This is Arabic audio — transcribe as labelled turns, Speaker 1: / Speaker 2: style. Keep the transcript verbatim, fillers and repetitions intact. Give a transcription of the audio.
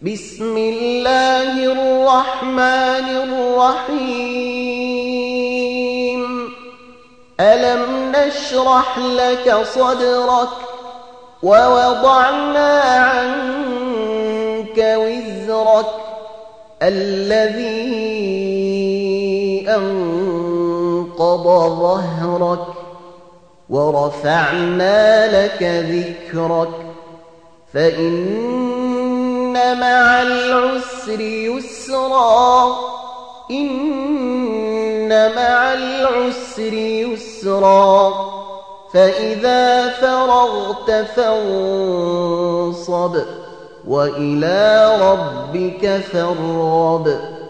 Speaker 1: بسم الله الرحمن الرحيم ألم نشرح لك صدرك ووضعنا عنك وزرك الذي أنقض ظهرك ورفعنا لك ذكرك فإن مع العسر يسرا إن مع العسر يسرا فإذا فرغت فانصب وإلى ربك فارغب.